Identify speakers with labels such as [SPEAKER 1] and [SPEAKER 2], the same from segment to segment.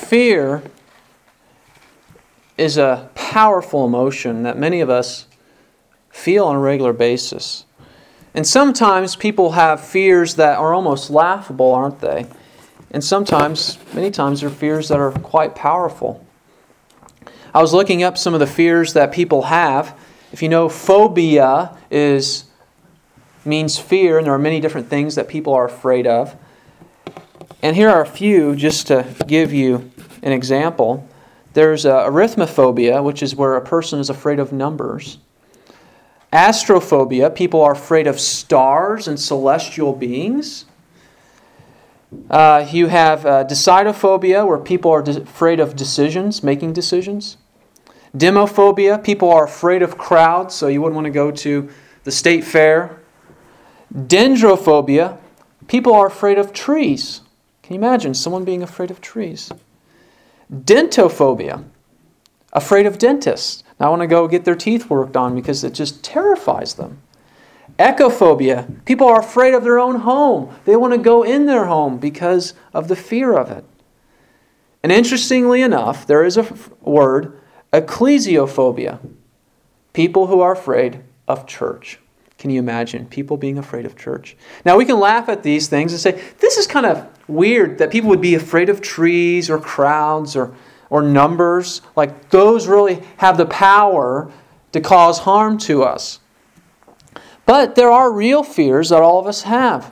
[SPEAKER 1] fear is a powerful emotion that many of us feel on a regular basis. And sometimes people have fears that are almost laughable, aren't they? And sometimes, many times, they're fears that are quite powerful. I was looking up some of the fears that people have. If you know, phobia means fear, and there are many different things that people are afraid of. And here are a few, just to give you an example. There's arithmophobia, which is where a person is afraid of numbers. Astrophobia, people are afraid of stars and celestial beings. You have decidophobia, where people are afraid of decisions, making decisions. Demophobia, people are afraid of crowds, so you wouldn't want to go to the state fair. Dendrophobia, people are afraid of trees. Can you imagine someone being afraid of trees? Dentophobia, afraid of dentists. Now I want to go get their teeth worked on because it just terrifies them. Echophobia, people are afraid of their own home. They want to go in their home because of the fear of it. And interestingly enough, there is a word, ecclesiophobia, people who are afraid of church. Can you imagine people being afraid of church? Now we can laugh at these things and say, this is kind of weird that people would be afraid of trees or crowds or numbers. Like those really have the power to cause harm to us. But there are real fears that all of us have.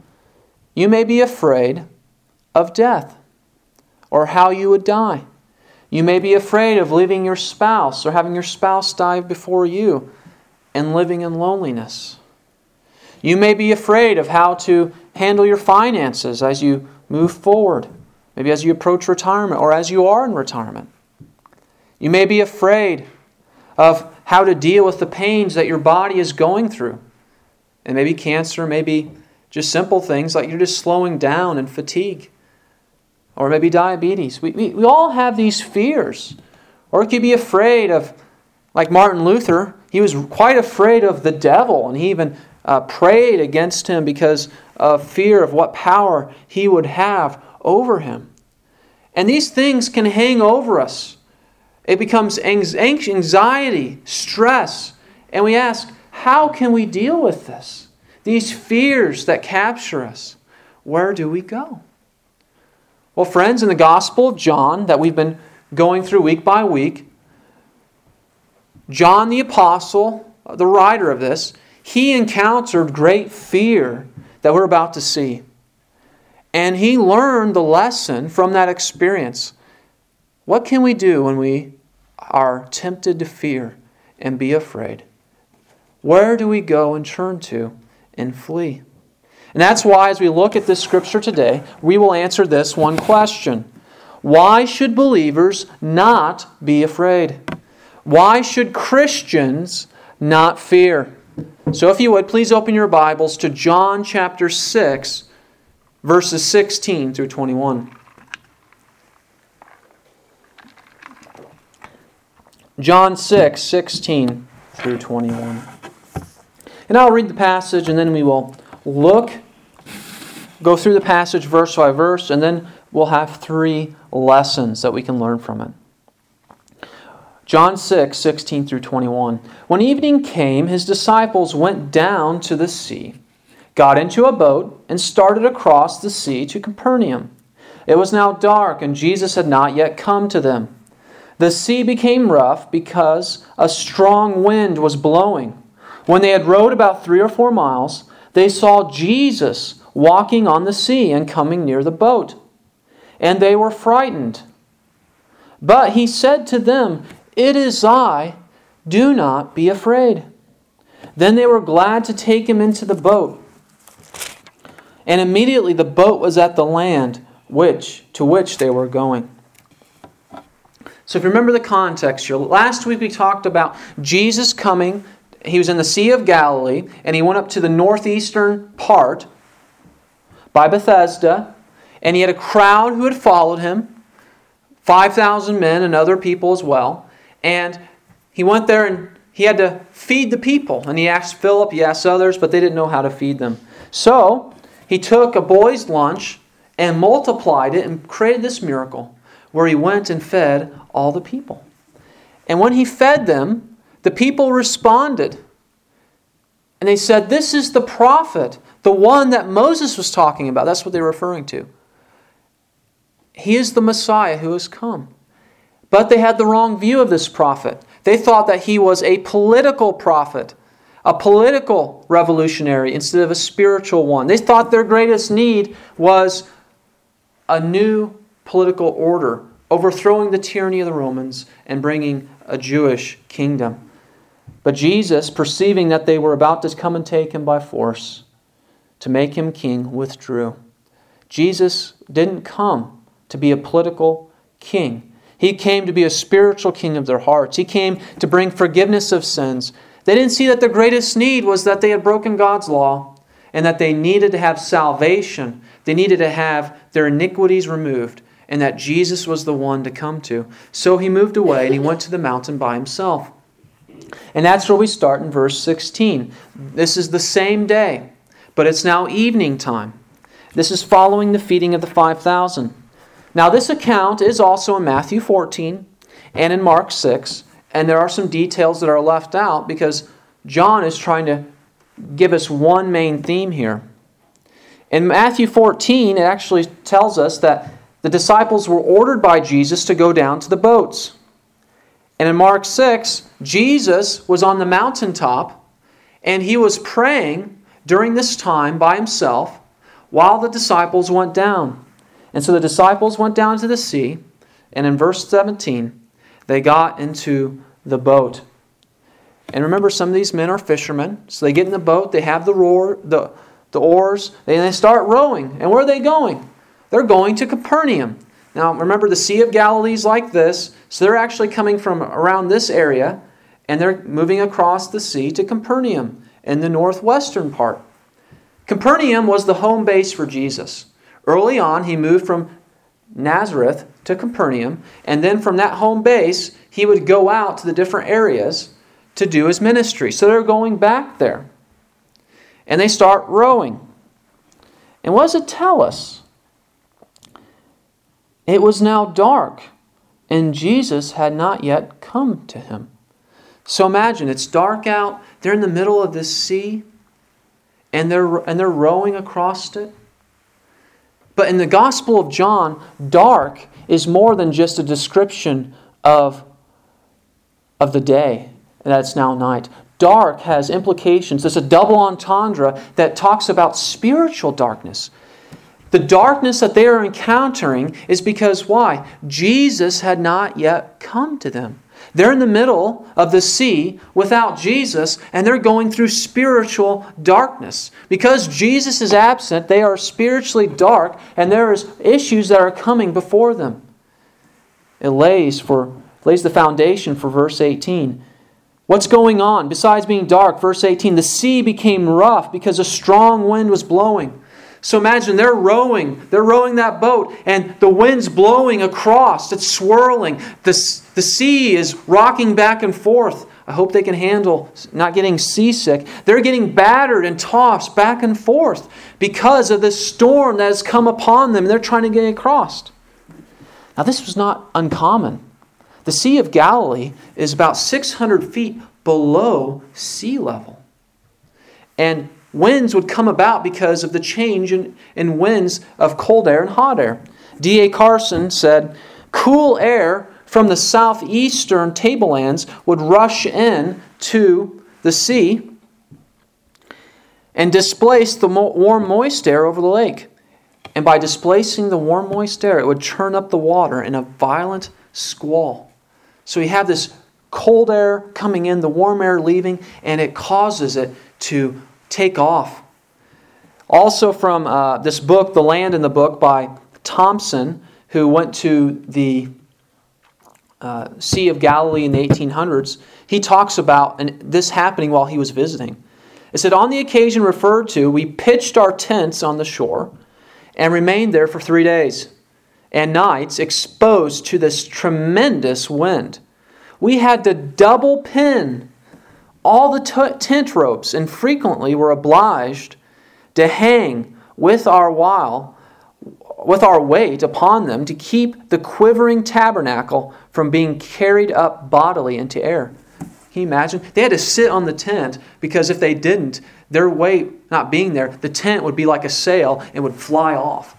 [SPEAKER 1] You may be afraid of death or how you would die. You may be afraid of leaving your spouse or having your spouse die before you and living in loneliness. You may be afraid of how to handle your finances as you move forward, maybe as you approach retirement or as you are in retirement. You may be afraid of how to deal with the pains that your body is going through. And maybe cancer, maybe just simple things like you're just slowing down and fatigue. Or maybe diabetes. We all have these fears. Or we could be afraid of, like Martin Luther, he was quite afraid of the devil, and he even prayed against him because of fear of what power he would have over him. And these things can hang over us. It becomes anxiety, stress, and we ask, how can we deal with this? These fears that capture us, where do we go? Well, friends, in the Gospel of John that we've been going through week by week, John the Apostle, the writer of this, he encountered great fear that we're about to see. And he learned the lesson from that experience. What can we do when we are tempted to fear and be afraid? Where do we go and turn to and flee? And that's why as we look at this scripture today, we will answer this one question. Why should believers not be afraid? Why should Christians not fear? So if you would, please open your Bibles to John chapter 6, verses 16 through 21. John 6, 16 through 21. And I'll read the passage and then we will go through the passage verse by verse, and then we'll have 3 lessons that we can learn from it. John 6, 16 through 21. When evening came, his disciples went down to the sea, got into a boat, and started across the sea to Capernaum. It was now dark, and Jesus had not yet come to them. The sea became rough because a strong wind was blowing. When they had rowed about 3 or 4 miles, they saw Jesus walking on the sea and coming near the boat. And they were frightened. But he said to them, "It is I, do not be afraid." Then they were glad to take him into the boat. And immediately the boat was at the land to which they were going. So if you remember the context here, last week we talked about Jesus coming. He was in the Sea of Galilee, and he went up to the northeastern part by Bethesda, and he had a crowd who had followed him, 5,000 men and other people as well. And he went there and he had to feed the people. And he asked Philip, he asked others, but they didn't know how to feed them. So he took a boy's lunch and multiplied it and created this miracle where he went and fed all the people. And when he fed them, the people responded. And they said, "This is the prophet, the one that Moses was talking about." That's what they were referring to. He is the Messiah who has come. But they had the wrong view of this prophet. They thought that he was a political prophet, a political revolutionary instead of a spiritual one. They thought their greatest need was a new political order, overthrowing the tyranny of the Romans and bringing a Jewish kingdom. But Jesus, perceiving that they were about to come and take him by force, to make him king, withdrew. Jesus didn't come to be a political king. He came to be a spiritual king of their hearts. He came to bring forgiveness of sins. They didn't see that their greatest need was that they had broken God's law and that they needed to have salvation. They needed to have their iniquities removed, and that Jesus was the one to come to. So he moved away and he went to the mountain by himself. And that's where we start in verse 16. This is the same day, but it's now evening time. This is following the feeding of the 5,000. Now this account is also in Matthew 14 and in Mark 6, and there are some details that are left out because John is trying to give us one main theme here. In Matthew 14, it actually tells us that the disciples were ordered by Jesus to go down to the boats. And in Mark 6, Jesus was on the mountaintop and he was praying during this time by himself while the disciples went down. And so the disciples went down to the sea, and in verse 17, they got into the boat. And remember, some of these men are fishermen, so they get in the boat, they have the oars, and they start rowing. And where are they going? They're going to Capernaum. Now, remember, the Sea of Galilee is like this, so they're actually coming from around this area, and they're moving across the sea to Capernaum in the northwestern part. Capernaum was the home base for Jesus. Early on, he moved from Nazareth to Capernaum, and then from that home base, he would go out to the different areas to do his ministry. So they're going back there. And they start rowing. And what does it tell us? It was now dark, and Jesus had not yet come to him. So imagine, it's dark out, they're in the middle of this sea, and they're rowing across it. But in the Gospel of John, dark is more than just a description of the day, and that it's now night. Dark has implications. There's a double entendre that talks about spiritual darkness. The darkness that they are encountering is because why? Jesus had not yet come to them. They're in the middle of the sea without Jesus, and they're going through spiritual darkness. Because Jesus is absent, they are spiritually dark, and there is issues that are coming before them. It lays the foundation for verse 18. What's going on? Besides being dark, verse 18, the sea became rough because a strong wind was blowing. So imagine they're rowing that boat, and the wind's blowing across, it's swirling. The sea is rocking back and forth. I hope they can handle not getting seasick. They're getting battered and tossed back and forth because of this storm that has come upon them, and they're trying to get across. Now this was not uncommon. The Sea of Galilee is about 600 feet below sea level. And winds would come about because of the change in winds of cold air and hot air. D.A. Carson said, cool air from the southeastern tablelands would rush in to the sea and displace the warm, moist air over the lake. And by displacing the warm, moist air, it would churn up the water in a violent squall. So you have this cold air coming in, the warm air leaving, and it causes it to take off. Also from this book, The Land in the Book, by Thompson, who went to the Sea of Galilee in the 1800s, he talks about this happening while he was visiting. It said, on the occasion referred to, we pitched our tents on the shore and remained there for 3 days and nights exposed to this tremendous wind. We had to double pin all the tent ropes and frequently were obliged to hang with our with our weight upon them to keep the quivering tabernacle from being carried up bodily into air. Can you imagine? They had to sit on the tent because if they didn't, their weight not being there, the tent would be like a sail and would fly off.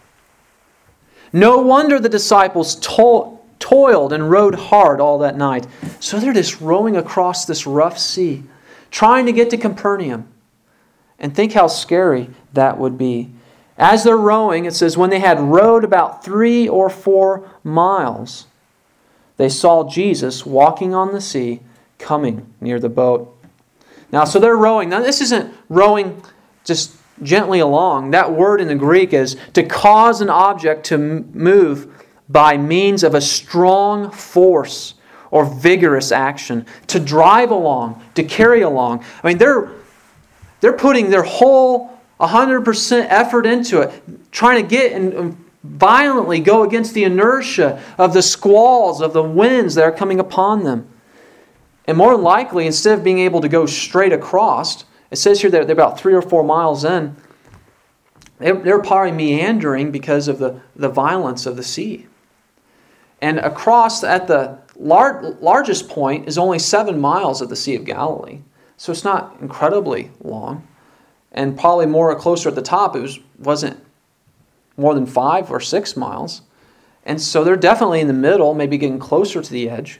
[SPEAKER 1] No wonder the disciples toiled and rowed hard all that night. So they're just rowing across this rough sea, trying to get to Capernaum. And think how scary that would be. As they're rowing, it says, when they had rowed about 3 or 4 miles, they saw Jesus walking on the sea, coming near the boat. Now, so they're rowing. Now, this isn't rowing just gently along. That word in the Greek is to cause an object to move by means of a strong force or vigorous action, to drive along, to carry along. I mean, they're putting their whole 100% effort into it, trying to get and violently go against the inertia of the squalls, of the winds that are coming upon them. And more than likely, instead of being able to go straight across, it says here that they're about 3 or 4 miles in, they're probably meandering because of the violence of the sea. And across at the largest point is only 7 miles of the Sea of Galilee. So it's not incredibly long. And probably more closer at the top, wasn't more than 5 or 6 miles. And so they're definitely in the middle, maybe getting closer to the edge.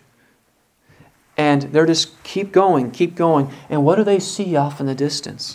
[SPEAKER 1] And they're just keep going. And what do they see off in the distance?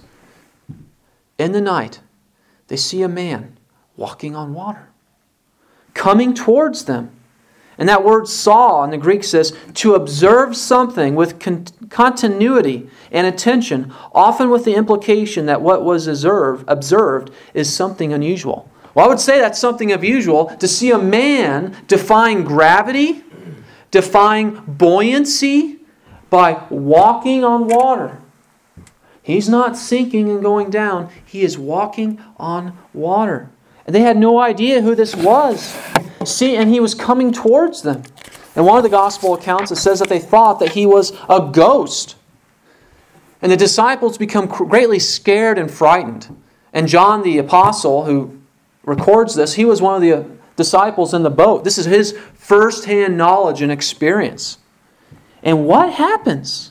[SPEAKER 1] In the night, they see a man walking on water, coming towards them. And that word saw in the Greek says to observe something with continuity and attention, often with the implication that what was observed is something unusual. Well, I would say that's something unusual to see a man defying gravity, defying buoyancy by walking on water. He's not sinking and going down. He is walking on water. And they had no idea who this was. See, and he was coming towards them. In one of the gospel accounts, it says that they thought that he was a ghost. And the disciples become greatly scared and frightened. And John the apostle, who records this, he was one of the disciples in the boat. This is his first-hand knowledge and experience. And what happens?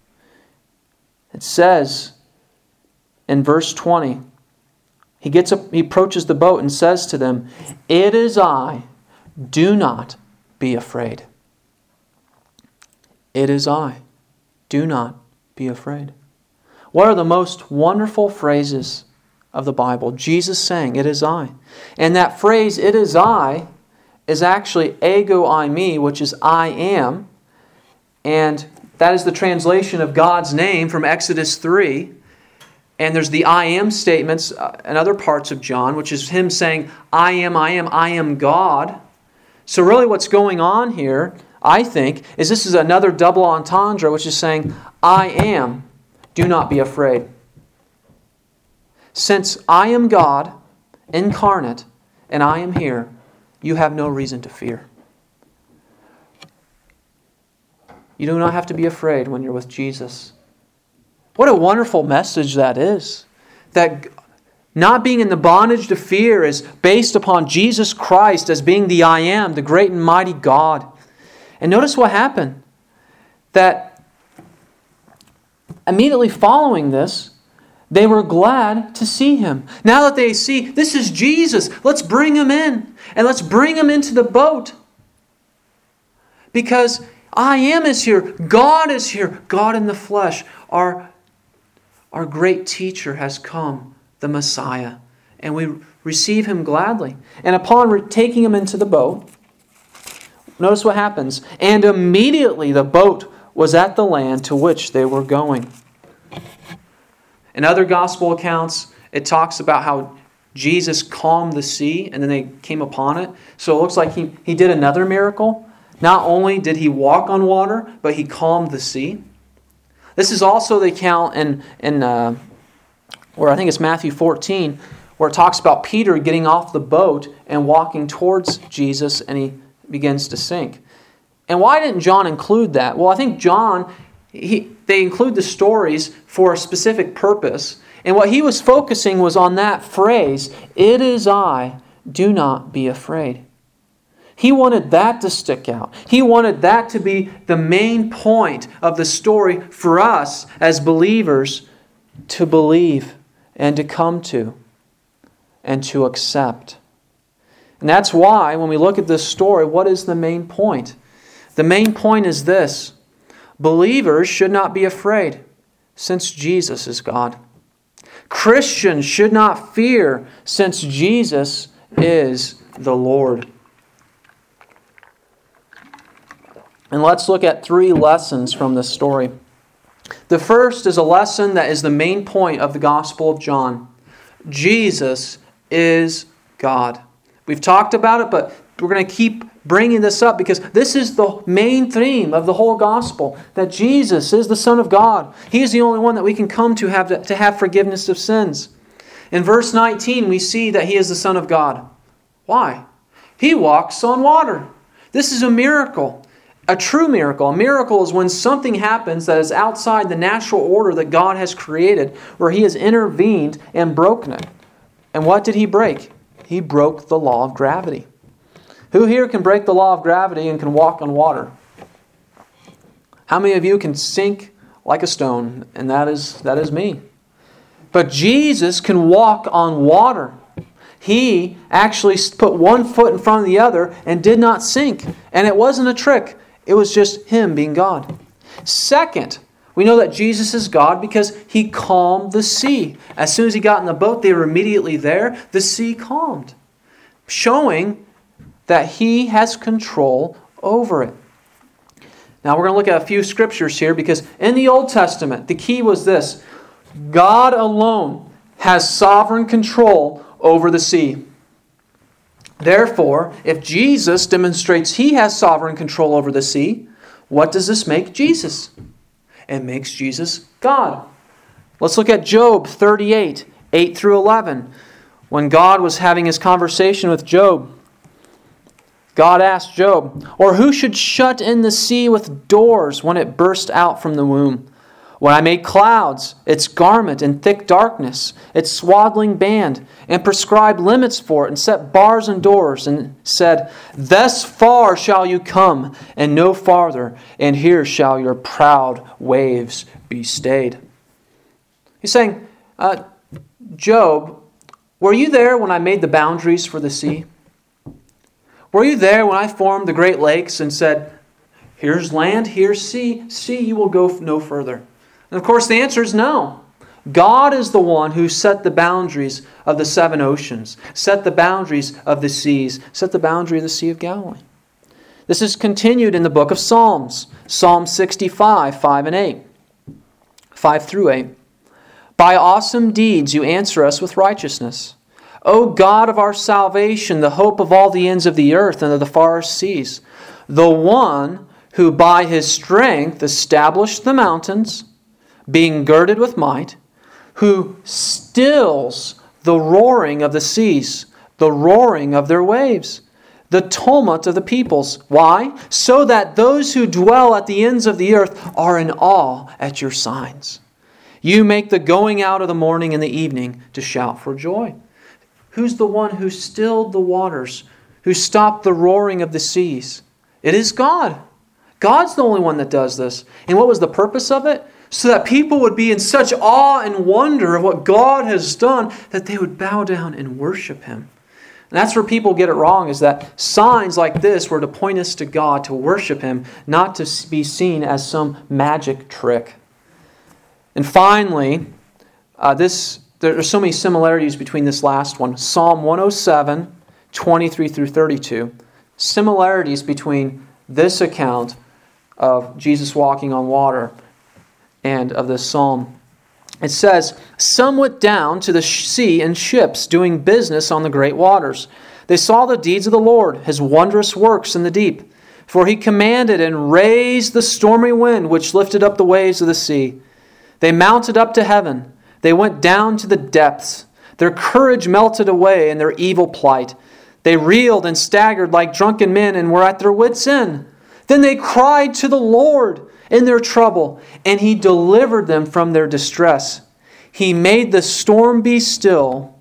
[SPEAKER 1] It says in verse 20, he approaches the boat and says to them, "It is I, do not be afraid." It is I, do not be afraid. What are the most wonderful phrases of the Bible? Jesus saying, "It is I." And that phrase, "It is I," is actually ego eimi, which is I am. And that is the translation of God's name from Exodus 3. And there's the I am statements in other parts of John, which is him saying, I am God. So really what's going on here, I think, is this is another double entendre, which is saying, I am, do not be afraid. Since I am God, incarnate, and I am here, you have no reason to fear. You do not have to be afraid when you're with Jesus. What a wonderful message that is. That not being in the bondage to fear is based upon Jesus Christ as being the I am, the great and mighty God. And notice what happened. That immediately following this, they were glad to see him. Now that they see, this is Jesus, let's bring him in. And let's bring him into the boat. Because I am is here. God is here. God in the flesh. Our great teacher has come, the Messiah. And we receive him gladly. And upon taking him into the boat, notice what happens. And immediately the boat was at the land to which they were going. In other gospel accounts, it talks about how Jesus calmed the sea and then they came upon it. So it looks like he did another miracle. Not only did he walk on water, but he calmed the sea. This is also the account in where I think it's Matthew 14, where it talks about Peter getting off the boat and walking towards Jesus, and he begins to sink. And why didn't John include that? Well, I think John, they include the stories for a specific purpose. And what he was focusing was on that phrase, "It is I, do not be afraid. He wanted that to stick out. He wanted that to be the main point of the story for us as believers to believe and to come to and to accept. And that's why when we look at this story, what is the main point? The main point is this: believers should not be afraid, since Jesus is God. Christians should not fear, since Jesus is the Lord. And let's look at 3 lessons from this story. The first is a lesson that is the main point of the Gospel of John. Jesus is God. We've talked about it, but we're going to keep bringing this up because this is the main theme of the whole Gospel, that Jesus is the Son of God. He is the only one that we can come to have forgiveness of sins. In verse 19, we see that He is the Son of God. Why? He walks on water. This is a miracle. A true miracle. A miracle is when something happens that is outside the natural order that God has created, where He has intervened and broken it. And what did He break? He broke the law of gravity. Who here can break the law of gravity and can walk on water? How many of you can sink like a stone? And that is me. But Jesus can walk on water. He actually put one foot in front of the other and did not sink. And it wasn't a trick. It was just Him being God. Second, we know that Jesus is God because He calmed the sea. As soon as He got in the boat, they were immediately there. The sea calmed, showing that He has control over it. Now we're going to look at a few scriptures here because in the Old Testament, the key was this: God alone has sovereign control over the sea. Therefore, if Jesus demonstrates He has sovereign control over the sea, what does this make Jesus? It makes Jesus God. Let's look at Job 38, 8 through 11. When God was having His conversation with Job, God asked Job, "Or who should shut in the sea with doors when it burst out from the womb? When I made clouds, its garment, and thick darkness, its swaddling band, and prescribed limits for it, and set bars and doors, and said, 'Thus far shall you come, and no farther, and here shall your proud waves be stayed.'" He's saying, Job, were you there when I made the boundaries for the sea? Were you there when I formed the Great Lakes and said, "Here's land, here's sea, you will go no further"? And of course the answer is no. God is the one who set the boundaries of the 7 oceans, set the boundaries of the seas, set the boundary of the Sea of Galilee. This is continued in the book of Psalms, Psalm 65, 5 and 8. 5 through 8. "By awesome deeds you answer us with righteousness. O God of our salvation, the hope of all the ends of the earth and of the farthest seas, the one who by His strength established the mountains, being girded with might, who stills the roaring of the seas, the roaring of their waves, the tumult of the peoples." Why? "So that those who dwell at the ends of the earth are in awe at your signs. You make the going out of the morning and the evening to shout for joy." Who's the one who stilled the waters, who stopped the roaring of the seas? It is God. God's the only one that does this. And what was the purpose of it? So that people would be in such awe and wonder of what God has done that they would bow down and worship Him. And that's where people get it wrong, is that signs like this were to point us to God, to worship Him, not to be seen as some magic trick. And finally, there are so many similarities between this last one. Psalm 107, 23 through 32. Similarities between this account of Jesus walking on water and of this psalm. It says, "Some went down to the sea in ships, doing business on the great waters. They saw the deeds of the Lord, His wondrous works in the deep. For He commanded and raised the stormy wind, which lifted up the waves of the sea. They mounted up to heaven. They went down to the depths. Their courage melted away in their evil plight. They reeled and staggered like drunken men and were at their wits' end. Then they cried to the Lord in their trouble, and He delivered them from their distress. He made the storm be still,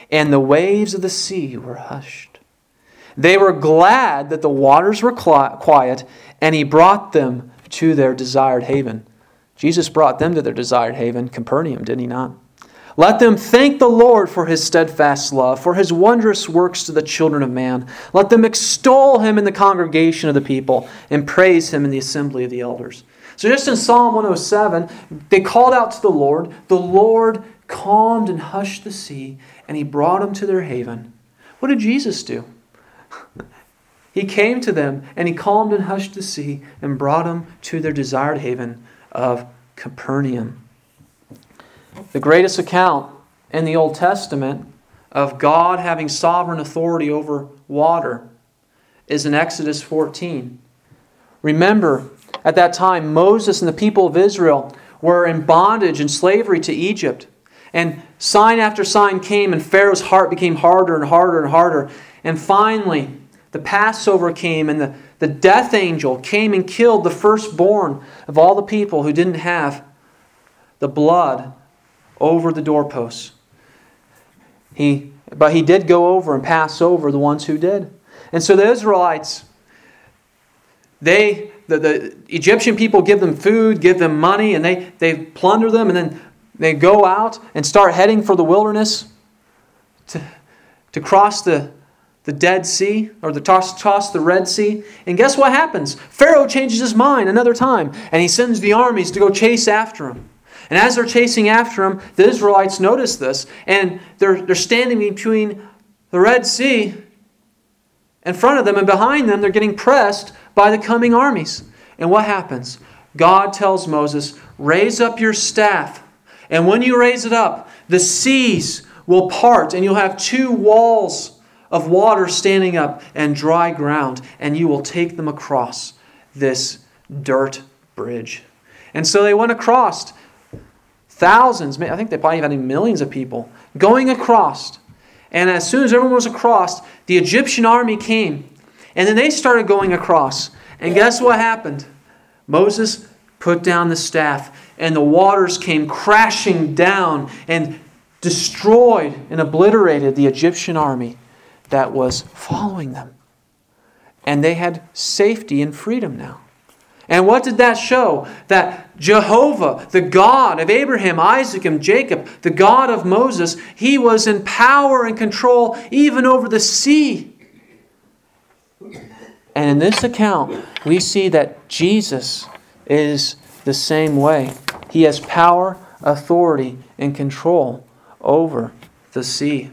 [SPEAKER 1] and the waves of the sea were hushed. They were glad that the waters were quiet, and He brought them to their desired haven. Jesus brought them to their desired haven, Capernaum, did He not? Let them thank the Lord for His steadfast love, for His wondrous works to the children of man. Let them extol Him in the congregation of the people and praise Him in the assembly of the elders. So just in Psalm 107, they called out to the Lord. The Lord calmed and hushed the sea, and He brought them to their haven. What did Jesus do? He came to them, and He calmed and hushed the sea and brought them to their desired haven of Capernaum. The greatest account in the Old Testament of God having sovereign authority over water is in Exodus 14. Remember, at that time, Moses and the people of Israel were in bondage and slavery to Egypt. And sign after sign came, and Pharaoh's heart became harder and harder and harder. And finally, the Passover came, and the death angel came and killed the firstborn of all the people who didn't have the blood over the doorposts. But He did go over and pass over the ones who did. And so the Israelites, the Egyptian people give them food, give them money, and they plunder them, and then they go out and start heading for the wilderness to cross the Dead Sea, or to toss the Red Sea. And guess what happens? Pharaoh changes his mind another time, and he sends the armies to go chase after him. And as they're chasing after him, the Israelites notice this, and they're standing between the Red Sea in front of them, and behind them they're getting pressed by the coming armies. And what happens? God tells Moses, raise up your staff, and when you raise it up, the seas will part, and you'll have two walls of water standing up and dry ground, and you will take them across this dirt bridge. And so they went across. Thousands, I think they probably had millions of people going across. And as soon as everyone was across, the Egyptian army came. And then they started going across. And guess what happened? Moses put down the staff, and the waters came crashing down and destroyed and obliterated the Egyptian army that was following them. And they had safety and freedom now. And what did that show? That Jehovah, the God of Abraham, Isaac, and Jacob, the God of Moses, He was in power and control even over the sea. And in this account, we see that Jesus is the same way. He has power, authority, and control over the sea.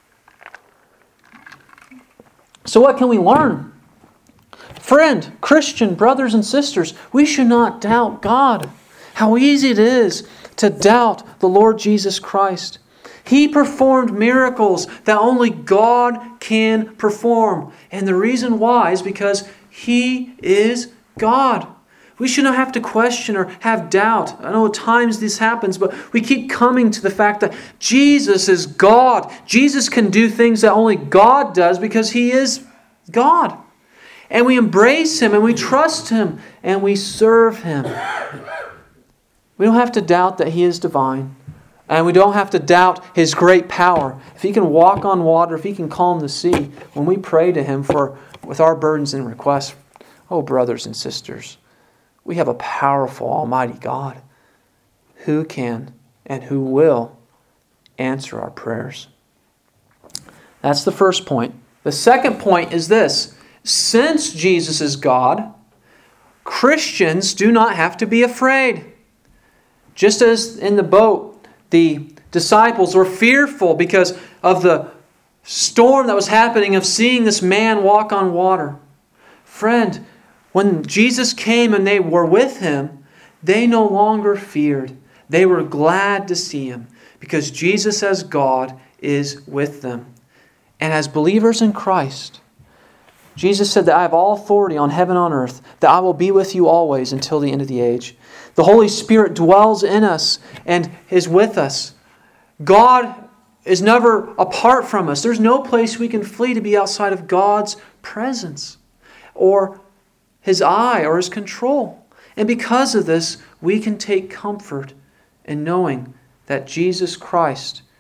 [SPEAKER 1] So what can we learn? Friend, Christian, brothers and sisters, we should not doubt God. How easy it is to doubt the Lord Jesus Christ. He performed miracles that only God can perform. And the reason why is because He is God. We should not have to question or have doubt. I know at times this happens, but we keep coming to the fact that Jesus is God. Jesus can do things that only God does because He is God. And we embrace Him, and we trust Him, and we serve Him. We don't have to doubt that He is divine. And we don't have to doubt His great power. If He can walk on water, if He can calm the sea, when we pray to Him with our burdens and requests, oh, brothers and sisters, we have a powerful, almighty God who can and who will answer our prayers. That's the first point. The second point is this. Since Jesus is God, Christians do not have to be afraid. Just as in the boat, the disciples were fearful because of the storm that was happening of seeing this man walk on water. Friend, when Jesus came and they were with Him, they no longer feared. They were glad to see Him because Jesus as God is with them. And as believers in Christ, Jesus said that I have all authority on heaven and on earth, that I will be with you always until the end of the age. The Holy Spirit dwells in us and is with us. God is never apart from us. There's no place we can flee to be outside of God's presence or His eye or His control. And because of this, we can take comfort in knowing that Jesus Christ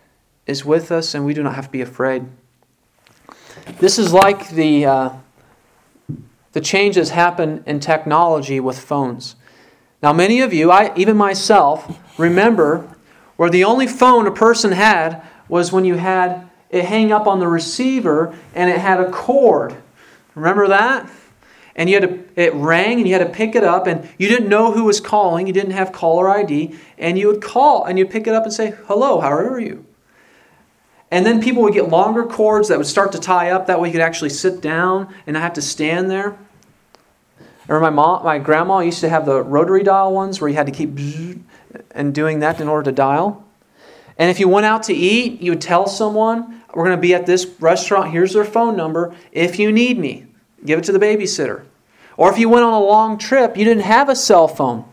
[SPEAKER 1] is with us, and we do not have to be afraid. This is like the change that's happened in technology with phones. Now, many of you, even myself, remember where the only phone a person had was when you had it hang up on the receiver and it had a cord. Remember that? And it rang and you had to pick it up, and you didn't know who was calling. You didn't have caller ID, and you would call and you'd pick it up and say, "Hello, how are you?" And then people would get longer cords that would start to tie up. That way you could actually sit down and not have to stand there. I remember my grandma used to have the rotary dial ones where you had to keep and doing that in order to dial. And if you went out to eat, you would tell someone, "We're going to be at this restaurant. Here's their phone number. If you need me, give it to the babysitter." Or if you went on a long trip, you didn't have a cell phone.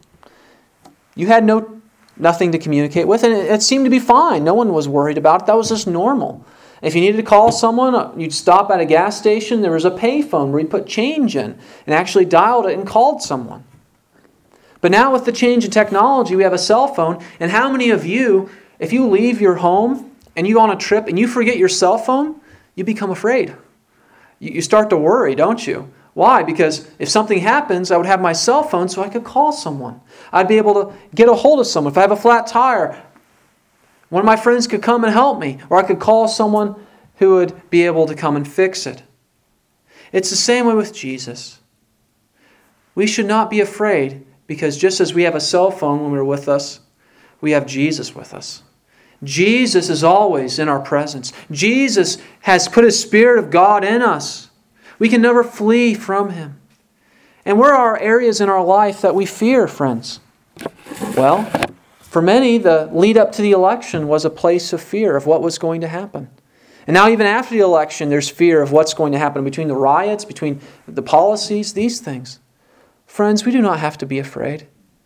[SPEAKER 1] You had nothing to communicate with, and it seemed to be fine. No one was worried about it. That was just normal. If you needed to call someone, you'd stop at a gas station. There was a pay phone where you put change in and actually dialed it and called someone. But now with the change in technology, we have a cell phone. And how many of you, if you leave your home and you go on a trip and you forget your cell phone, you become afraid. You start to worry, don't you? Why? Because if something happens, I would have my cell phone so I could call someone. I'd be able to get a hold of someone. If I have a flat tire, one of my friends could come and help me, or I could call someone who would be able to come and fix it. It's the same way with Jesus. We should not be afraid, because just as we have a cell phone when we're with us, we have Jesus with us. Jesus is always in our presence. Jesus has put His Spirit of God in us. We can never flee from Him. And where are areas in our life that we fear, friends? Well, for many, the lead up to the election was a place of fear of what was going to happen. And now even after the election, there's fear of what's going to happen between the riots, between the policies, these things. Friends, we do not have to be afraid.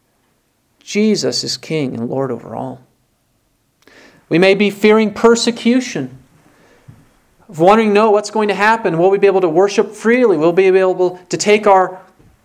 [SPEAKER 1] Jesus is King and Lord over all. We may be fearing persecution, of wanting to know what's going to happen. Will we be able to worship freely? Will we be able to take our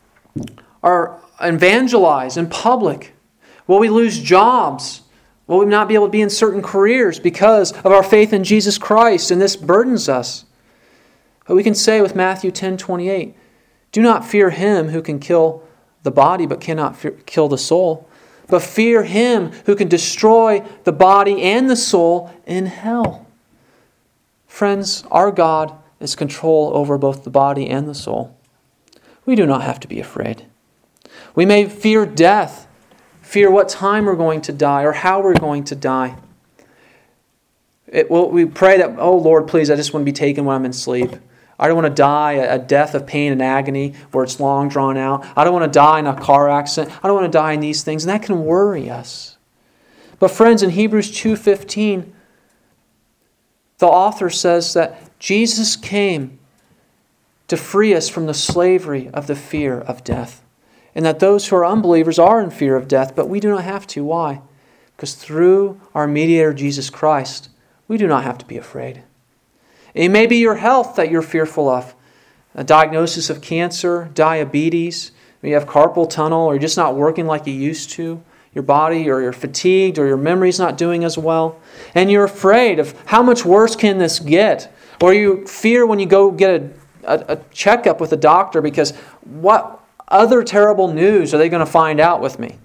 [SPEAKER 1] evangelize in public? Will we lose jobs? Will we not be able to be in certain careers because of our faith in Jesus Christ? And this burdens us. But we can say with Matthew 10:28, "Do not fear him who can kill the body but cannot kill the soul, but fear Him who can destroy the body and the soul in hell." Friends, our God is control over both the body and the soul. We do not have to be afraid. We may fear death, fear what time we're going to die or how we're going to die. We pray that, "Oh Lord, please, I just want to be taken when I'm in sleep. I don't want to die a death of pain and agony where it's long drawn out. I don't want to die in a car accident. I don't want to die in these things." And that can worry us. But friends, in Hebrews 2:15, the author says that Jesus came to free us from the slavery of the fear of death. And that those who are unbelievers are in fear of death, but we do not have to. Why? Because through our mediator, Jesus Christ, we do not have to be afraid. It may be your health that you're fearful of. A diagnosis of cancer, diabetes, you have carpal tunnel, or you're just not working like you used to. Your body, or you're fatigued, or your memory's not doing as well. And you're afraid of how much worse can this get? Or you fear when you go get a checkup with a doctor because what other terrible news are they going to find out with me?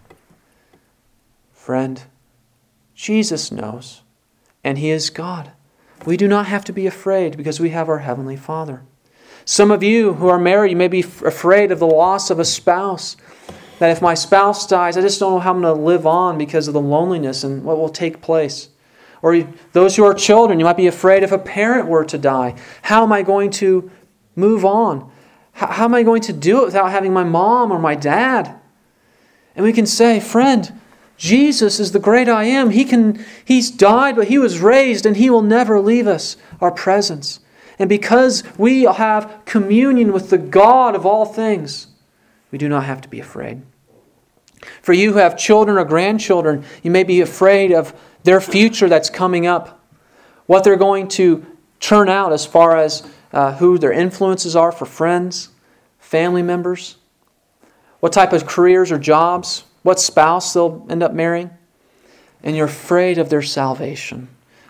[SPEAKER 1] Friend, Jesus knows, and He is God. We do not have to be afraid because we have our Heavenly Father. Some of you who are married, you may be afraid of the loss of a spouse. That if my spouse dies, I just don't know how I'm going to live on because of the loneliness and what will take place. Or those who are children, you might be afraid if a parent were to die. How am I going to move on? How am I going to do it without having my mom or my dad? And we can say, friend, Jesus is the great I am. He's died, but He was raised, and He will never leave us our presence. And because we have communion with the God of all things, we do not have to be afraid. For you who have children or grandchildren, you may be afraid of their future that's coming up. What they're going to turn out as far as who their influences are for friends, family members. What type of careers or jobs. What spouse they'll end up marrying. And you're afraid of their salvation.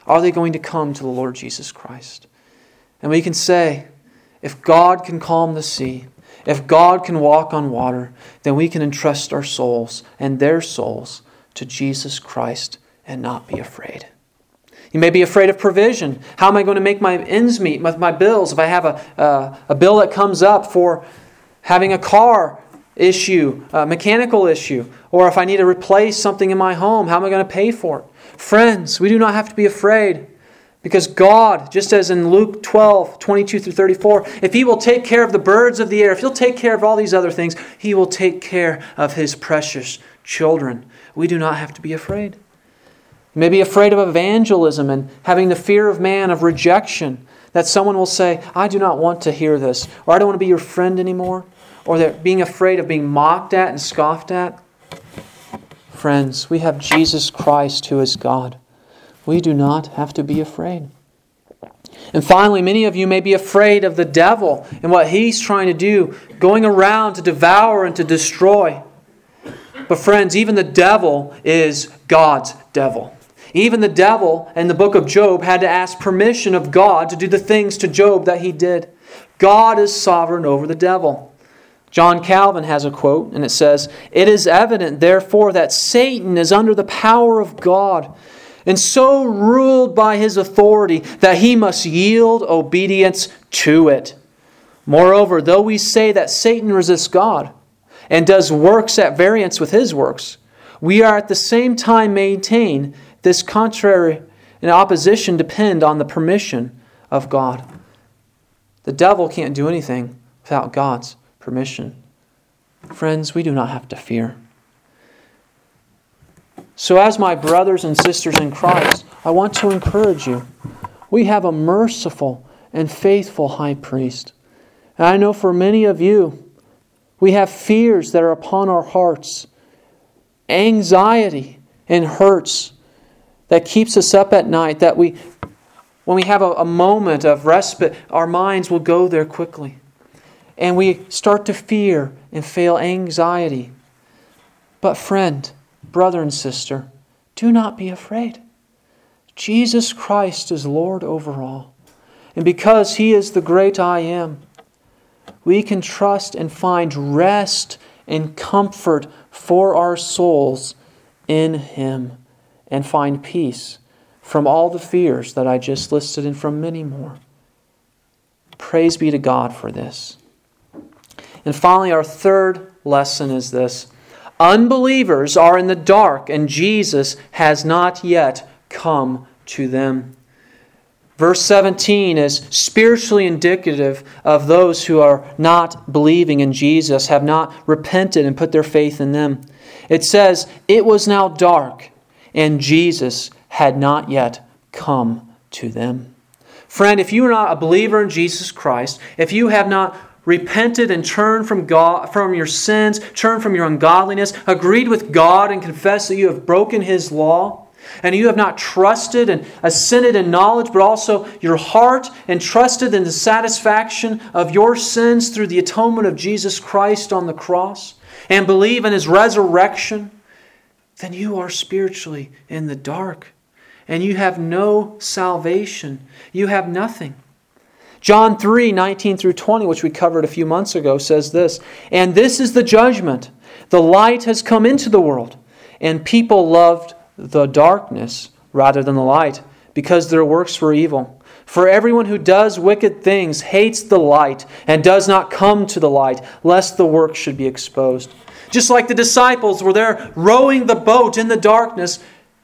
[SPEAKER 1] are they going to come to the Lord Jesus Christ? And we can say, if God can calm the sea, if God can walk on water, then we can entrust our souls and their souls to Jesus Christ and not be afraid. You may be afraid of provision. How am I going to make my ends meet with my bills? If I have a bill that comes up for having a car issue, a mechanical issue, or if I need to replace something in my home, how am I going to pay for it? Friends, we do not have to be afraid, because God, just as in Luke 12, 22 through 34, if He will take care of the birds of the air, if He'll take care of all these other things, He will take care of His precious children. We do not have to be afraid. You may be afraid of evangelism and having the fear of man, of rejection, that someone will say, I do not want to hear this, or I don't want to be your friend anymore, or that being afraid of being mocked at and scoffed at. Friends, we have Jesus Christ who is God. We do not have to be afraid. And finally, many of you may be afraid of the devil and what he's trying to do, going around to devour and to destroy. But friends, even the devil is God's devil. Even the devil in the book of Job had to ask permission of God to do the things to Job that he did. God is sovereign over the devil. John Calvin has a quote, and it says, "It is evident, therefore, that Satan is under the power of God, and so ruled by his authority that he must yield obedience to it. Moreover, though we say that Satan resists God and does works at variance with His works, we are at the same time maintain this contrary and opposition depend on the permission of God." The devil can't do anything without God's permission. Friends, we do not have to fear. So as my brothers and sisters in Christ, I want to encourage you. We have a merciful and faithful high priest. And I know for many of you, we have fears that are upon our hearts, anxiety and hurts that keeps us up at night, that when we have a moment of respite, our minds will go there quickly. And we start to fear and feel anxiety. But friend, brother and sister, do not be afraid. Jesus Christ is Lord over all. And because He is the great I Am, we can trust and find rest and comfort for our souls in Him and find peace from all the fears that I just listed and from many more. Praise be to God for this. And finally, our third lesson is this. Unbelievers are in the dark, and Jesus has not yet come to them. Verse 17 is spiritually indicative of those who are not believing in Jesus, have not repented and put their faith in them. It says, "It was now dark, and Jesus had not yet come to them." Friend, if you are not a believer in Jesus Christ, if you have not repented and turned from God, from your sins, turned from your ungodliness, agreed with God and confessed that you have broken His law, and you have not trusted and ascended in knowledge, but also your heart and trusted in the satisfaction of your sins through the atonement of Jesus Christ on the cross, and believe in His resurrection, then you are spiritually in the dark, and you have no salvation. You have nothing. John 3, 19 through 20, which we covered a few months ago, says this, "And this is the judgment. The light has come into the world, and people loved the darkness rather than the light, because their works were evil. For everyone who does wicked things hates the light and does not come to the light, lest the work should be exposed." Just like the disciples were there rowing the boat in the darkness,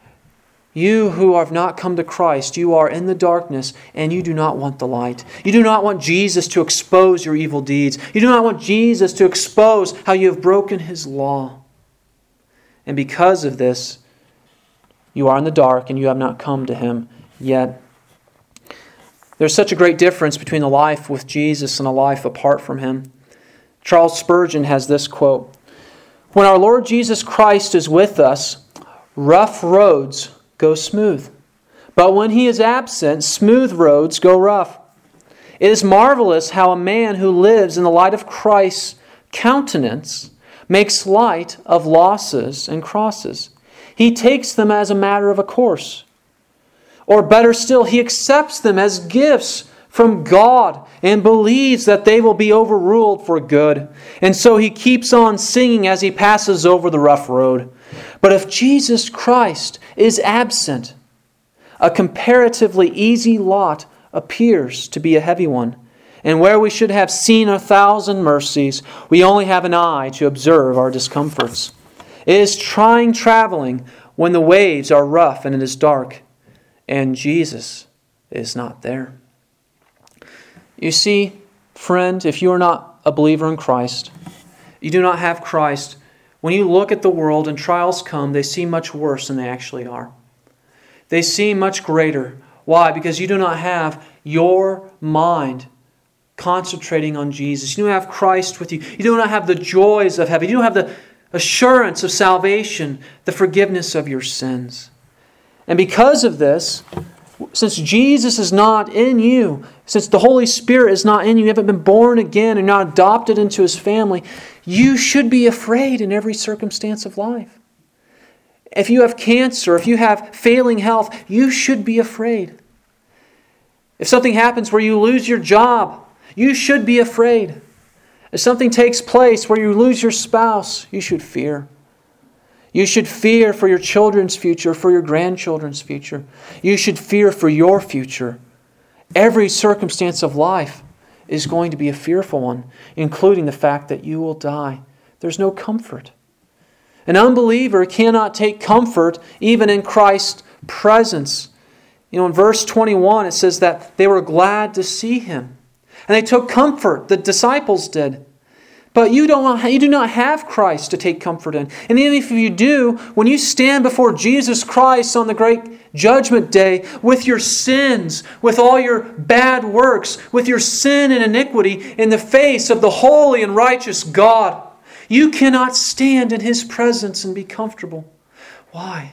[SPEAKER 1] you who have not come to Christ, you are in the darkness and you do not want the light. You do not want Jesus to expose your evil deeds. You do not want Jesus to expose how you have broken His law. And because of this, you are in the dark and you have not come to Him yet. There's such a great difference between a life with Jesus and a life apart from Him. Charles Spurgeon has this quote, "When our Lord Jesus Christ is with us, rough roads go smooth. But when He is absent, smooth roads go rough. It is marvelous how a man who lives in the light of Christ's countenance makes light of losses and crosses. He takes them as a matter of a course. Or better still, he accepts them as gifts from God and believes that they will be overruled for good. And so he keeps on singing as he passes over the rough road. But if Jesus Christ is absent, a comparatively easy lot appears to be a heavy one. And where we should have seen 1,000 mercies, we only have an eye to observe our discomforts. It is trying traveling when the waves are rough and it is dark, and Jesus is not there. You see, friend, if you are not a believer in Christ, you do not have Christ, when you look at the world and trials come, they seem much worse than they actually are. They seem much greater. Why? Because you do not have your mind concentrating on Jesus. You don't have Christ with you. You do not have the joys of heaven. You don't have the assurance of salvation, the forgiveness of your sins. And because of this, since Jesus is not in you, since the Holy Spirit is not in you, you haven't been born again and not adopted into His family, you should be afraid in every circumstance of life. If you have cancer, if you have failing health, you should be afraid. If something happens where you lose your job, you should be afraid. If something takes place where you lose your spouse, you should fear. You should fear for your children's future, for your grandchildren's future. You should fear for your future. Every circumstance of life is going to be a fearful one, including the fact that you will die. There's no comfort. An unbeliever cannot take comfort even in Christ's presence. In verse 21 it says that they were glad to see Him. And they took comfort, the disciples did. But you do not have Christ to take comfort in. And even if you do, when you stand before Jesus Christ on the great judgment day with your sins, with all your bad works, with your sin and iniquity in the face of the holy and righteous God, you cannot stand in His presence and be comfortable. Why?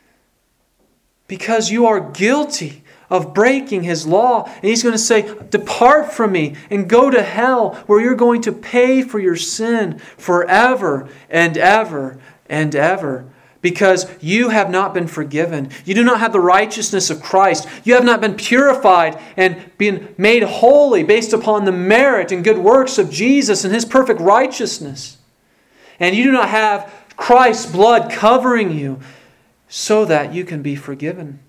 [SPEAKER 1] Because you are guilty of breaking His law. And He's going to say, depart from me and go to hell, where you're going to pay for your sin forever and ever and ever. Because you have not been forgiven. You do not have the righteousness of Christ. You have not been purified and been made holy based upon the merit and good works of Jesus and His perfect righteousness. And you do not have Christ's blood covering you so that you can be forgiven.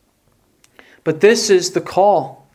[SPEAKER 1] But this is the call.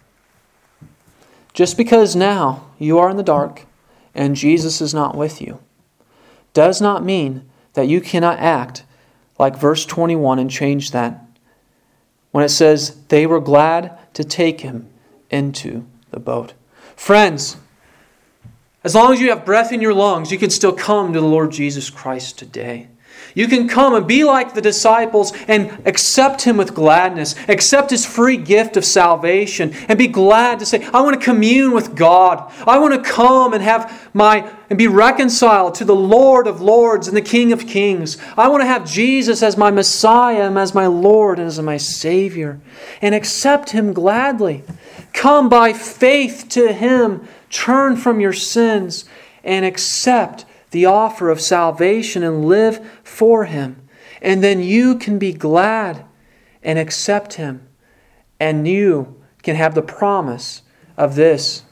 [SPEAKER 1] Just because now you are in the dark and Jesus is not with you does not mean that you cannot act like verse 21 and change that. When it says, they were glad to take Him into the boat. Friends, as long as you have breath in your lungs, you can still come to the Lord Jesus Christ today. You can come and be like the disciples and accept Him with gladness. Accept His free gift of salvation and be glad to say, I want to commune with God. I want to come and be reconciled to the Lord of Lords and the King of Kings. I want to have Jesus as my Messiah and as my Lord and as my Savior. And accept Him gladly. Come by faith to Him. Turn from your sins and accept the offer of salvation and live for Him. And then you can be glad and accept Him. And you can have the promise of this.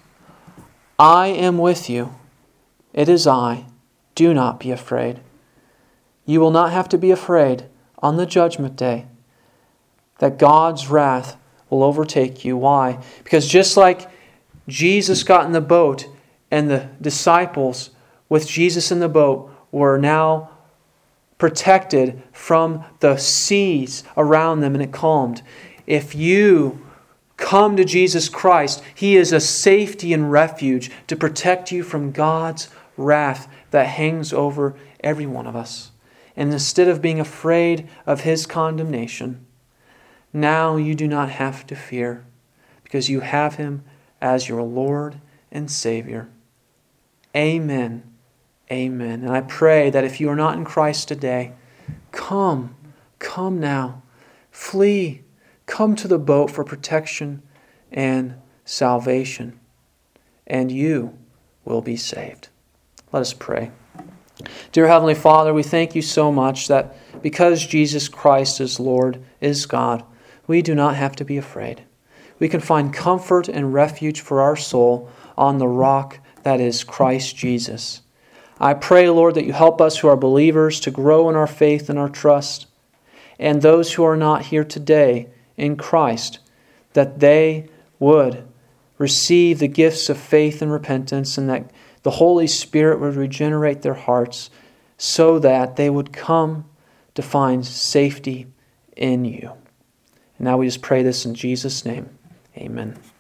[SPEAKER 1] I am with you. It is I. Do not be afraid. You will not have to be afraid on the judgment day that God's wrath will overtake you. Why? Because just like Jesus got in the boat and the disciples with Jesus in the boat were now protected from the seas around them and it calmed. If you come to Jesus Christ, He is a safety and refuge to protect you from God's wrath that hangs over every one of us. And instead of being afraid of His condemnation, now you do not have to fear because you have Him as your Lord and Savior. Amen. Amen. And I pray that if you are not in Christ today, come now. Flee. Come to the boat for protection and salvation. And you will be saved. Let us pray. Dear Heavenly Father, we thank You so much that because Jesus Christ is Lord, is God, we do not have to be afraid. We can find comfort and refuge for our soul on the rock that is Christ Jesus. I pray, Lord, that you help us who are believers to grow in our faith and our trust, and those who are not here today in Christ, that they would receive the gifts of faith and repentance, and that the Holy Spirit would regenerate their hearts so that they would come to find safety in you. And now we just pray this in Jesus' name. Amen.